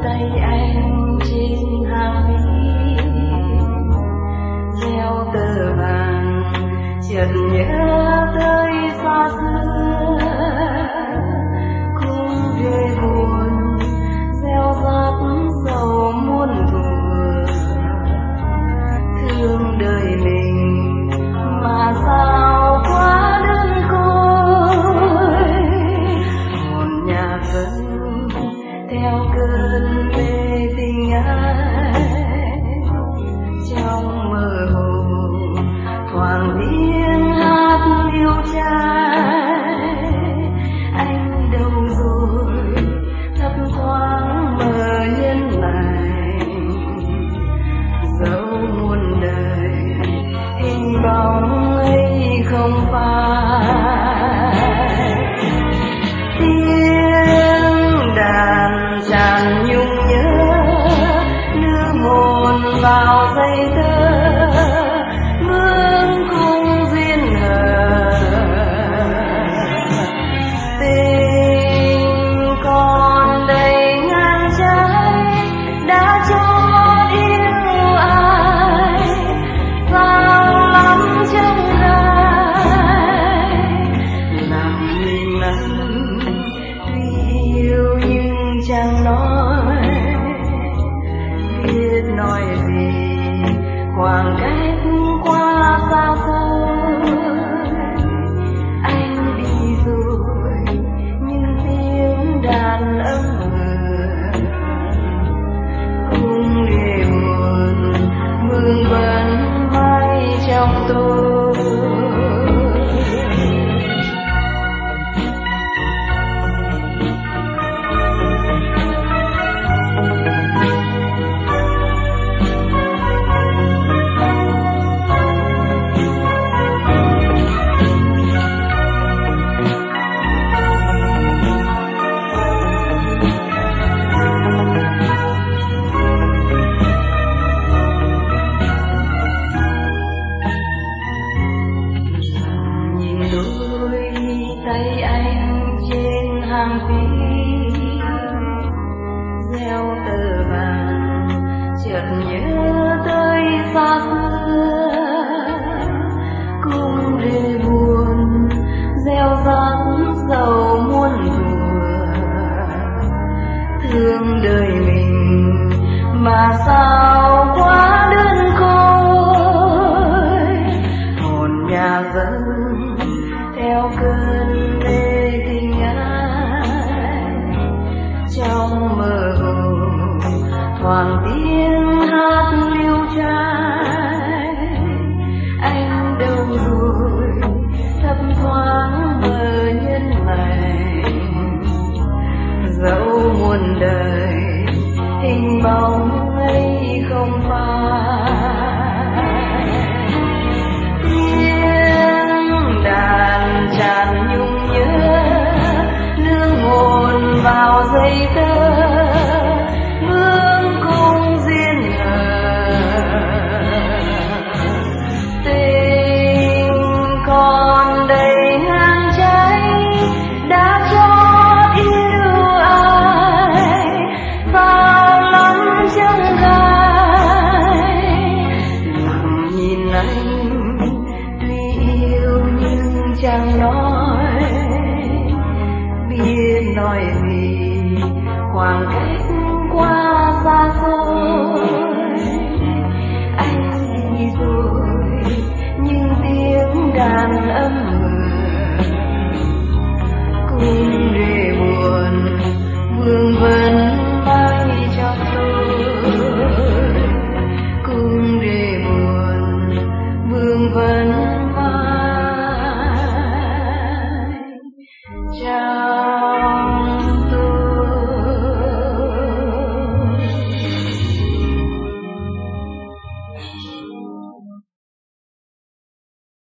tay anh trên hàng mi gieo tờ vàng, chợt nhớ tới xa xưa cung rơi buồn gieo rắc sầu muôn thuở. Thương đời mình mà sao quá đơn côi, hồn nhà vẫn theo cơn mê tình ai. Trong mơ hồ thoảng tiếng hát liêu trai, anh đâu rồi thấp thoáng mờ nhân lại. Dẫu muôn đời hình bóng ấy không phai, tiếng đàn tràn nhung nhớ đưa hồn vào dây tơ mương cung duyên hờ. Tình còn đầy ngang trái đã cho yêu ai, sao lắm trong gai làm mình nắng yêu nhưng chẳng nói biết nói gì. Khoảng cách quá xa xôi, anh đi rồi nhưng tiếng đàn âm cung ghê buồn mương vẫn mãi trong tôi. Tay anh trên hàng vi gieo tờ vàng, chợt nhớ tới xa xưa cung rơi buồn gieo rắc sầu muôn thuở. Thương đời mình mà sao quá đơn côi, hồn nhà vẫn theo cơn mê tình ai. Trong mơ hồ thoảng tiếng hát liêu trai, anh đâu rồi thấp thoáng mờ nhân lành. Dẫu muôn đời hình bóng ấy không phai, tiếng đàn tràn nhung nhớ nương hồn vào dây tơ mương cung duyên hờ. Tình còn đầy ngang trái đã cho yêu ai, sao lắm chẳng gai lặng nhìn anh chẳng nói biết nói gì. Khoảng cách quá xa